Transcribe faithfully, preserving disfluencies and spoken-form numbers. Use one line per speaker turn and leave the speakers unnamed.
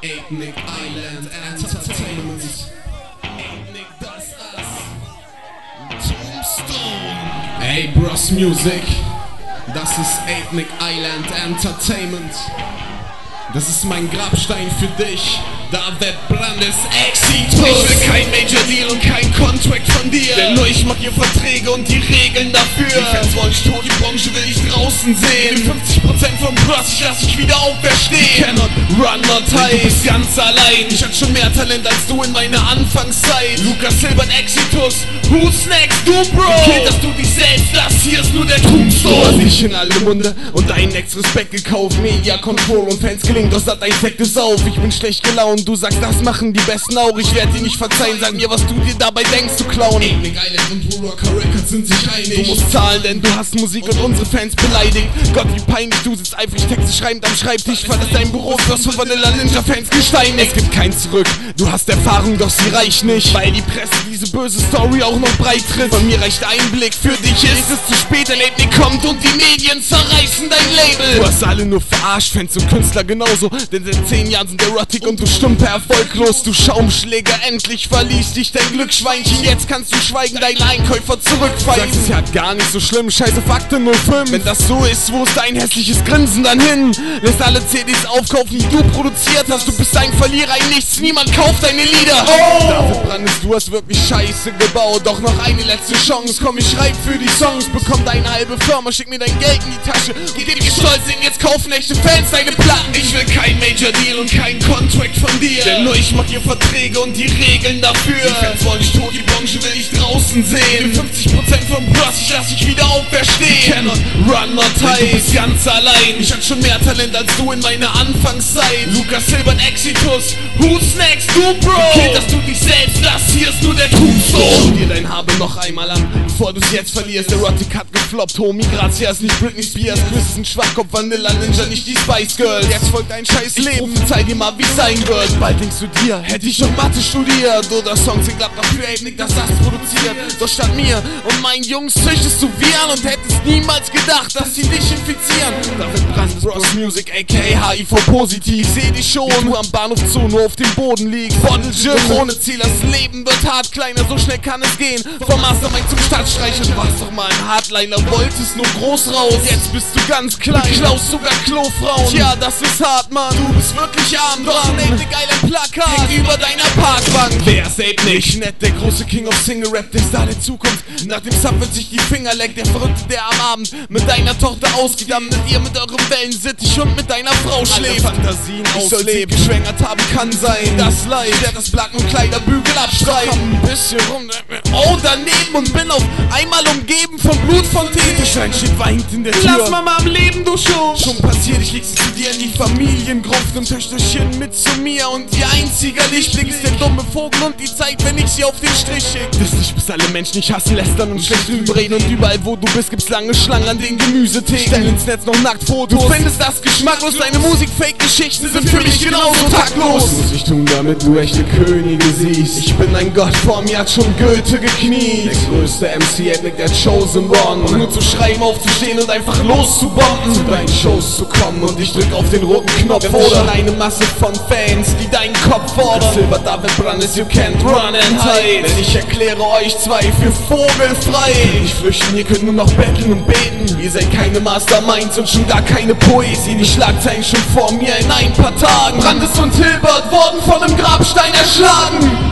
Ethnic Island Entertainment. Ethnic, das ist Tombstone. Ey, Bros Music. Das ist Ethnic Island Entertainment. Das ist mein Grabstein für dich. David Brandes Exitus.
Ich will kein Major Deal und kein Contract von dir, denn nur ich mach hier Verträge und die Regeln dafür. Die Fans wollen dich tot, die Branche will dich draußen sehen. fünfzig Prozent vom Bros, ich lass dich wieder auferstehen. Cannot run not hide, du bist ganz allein. Ich hatte schon mehr Talent als du in meiner Anfangszeit. Lukas Silbert Exitus, who's next, du Bro? Killt, dass du dich selbst, das hier ist nur der Tombstone. Du hast dich in alle Munde und deinen Ex Respekt gekauft. Media Control und Fans gelingt, das hat dein Sekt ist auf. Ich bin schlecht gelaunt, du sagst, das machen die Besten auch. Ich werd dir nicht verzeihen, sag mir, was du dir dabei denkst, du Clown.
Ethnic Island und Blue Rocker Records sind sich einig.
Du musst zahlen, denn du hast Musik und unsere Fans beleidigt. Gott, wie peinlich, du sitzt eifrig Texte schreibend am Schreibtisch. Verlass dein Büro, wirst von Vanilla Ninja Fans gesteinigt. Es gibt kein Zurück, du hast Erfahrung, doch sie reicht nicht, weil die Presse diese böse Story auch noch breit tritt. Von mir reicht ein Blick, für dich ist es zu spät. Ein Ethnic kommt und die Medien zerreißen dein Label. Du hast alle nur verarscht, Fans und Künstler genauso, denn seit zehn Jahren sind Erotic und du Stumpe erfolglos. Du Schaumschläger, endlich verließ dich dein Glücksschweinchen. Jetzt kannst du schweigen, deinen Einkäufer zurückfallen. Sagst, es ist ja gar nicht so schlimm, scheiße Fakten null fünf. Wenn das so ist, wo ist dein hässliches Grinsen dann hin? Lässt alle C Ds aufkaufen, die du produziert hast. Du bist ein Verlierer, ein Nichts, niemand kauft deine Lieder. Oh! David Brandes, du hast wirklich Scheiße gebaut. Doch noch eine letzte Chance, komm, ich schreib für die Songs. Bekomm deine halbe Firma, schick mir dein Geld in die Tasche. Geh dir stolz sehen, jetzt kaufen echte Fans deine Platten. Ich will kein Major Deal und kein Contract von dir, denn nur ich mach hier Verträge und die Regeln dafür. Die Fans wollen dich tot, die Branche will dich draußen sehen. fünfzig Prozent vom Bros, ich lass dich wieder auferstehen. Cannot run not hide, du bist ganz allein. Ich hatte schon mehr Talent als du in meiner Anfangszeit. Lukas Silbert Exitus, who's next, du Bro? Killt, dass du dich selbst, das hier ist nur der Tombstone. Schau dir dein Habe noch einmal an, bevor du's jetzt verlierst. Erotic hat gefloppt, Homie, Grazias, nicht Britney Spears. Chris ist ein Schwachkopf, Vanilla Ninja, nicht die Spice Girls. Jetzt folgt ein scheiß Leben, zeig dir mal, wie sein wird. Bald denkst du dir, hätte ich schon Mathe studiert oder Songs in Gladbach für Ethnic, das das produziert. Doch statt mir und meinen Jungs züchtest du Viren und hättest niemals gedacht, dass sie dich infizieren. David Brandes, Bros Music, aka H I V-positiv. Seh dich schon, wie du am Bahnhof Zoo nur auf dem Boden liegst. Bottle Gym, ohne Ziel, das Leben wird hart, kleiner, so schnell kann es gehen. Vom Mastermind zum Stadtstreicher, du warst doch mal ein Hardliner, wolltest nur groß raus. Jetzt bist du ganz klein, du klaust sogar Klofrauen. Tja, das ist hart, Mann, du bist wirklich arm dran. Ethnic Island Plakat hängt über deiner Parkbank. Wer ist Ethnic? Nett, der große King of Single Rap, der Star der Zukunft. Nach dem Sub wird sich die Finger leckt, der Verrückte, der am Abend mit deiner Tochter ausgeht, damit ihr mit eurem Wellensittich und mit deiner Frau schläft. Alle Fantasien ausleben, geschwängert haben kann sein. Das Leid, der das Blatt und Kleiderbügel abstreift. Komm ein bisschen rum, oh daneben und bin auf einmal umgeben von Blutfontänen. Der Schwein steht weinend in der Tür. Lass Mama am Leben, du Schuh. Schon passiert, ich leg sie zu dir in die Familiengruft und Töchterchen mit zu mir. Und ihr einziger Lichtblick ist der dumme Vogel und die Zeit, wenn ich sie auf den Strich schick. Wisst nicht, bis alle Menschen dich hassen, lästern und schlecht drüber reden. Und überall, wo du bist, gibt's lange Schlangen an den Gemüsetheken. Stell ins Netz noch Nacktfotos. Du findest das geschmacklos, deine Musik-Fake-Geschichten sind für mich genauso taktlos. Was muss ich tun, damit du echte Könige siehst? Ich bin ein Gott, vor mir hat schon Goethe gekniet. Der größte M C, Ethnic, der Chosen One. Um nur zu schreiben, aufzustehen und einfach loszubomben. Zu deinen Shows zu kommen und ich drück auf den roten Knopf. Oder eine Masse von Fans, die deinen Kopf fordern. Silber David Brandes, you can't run and hide. Denn ich erkläre euch zwei für vogelfrei. Nicht flüchten, ihr könnt nur noch betteln und beten. Ihr seid keine Masterminds und schon gar keine Poesie. Die Schlagzeilen schon vor mir in ein paar Tagen. Brandes und Hilbert wurden von einem Grabstein erschlagen.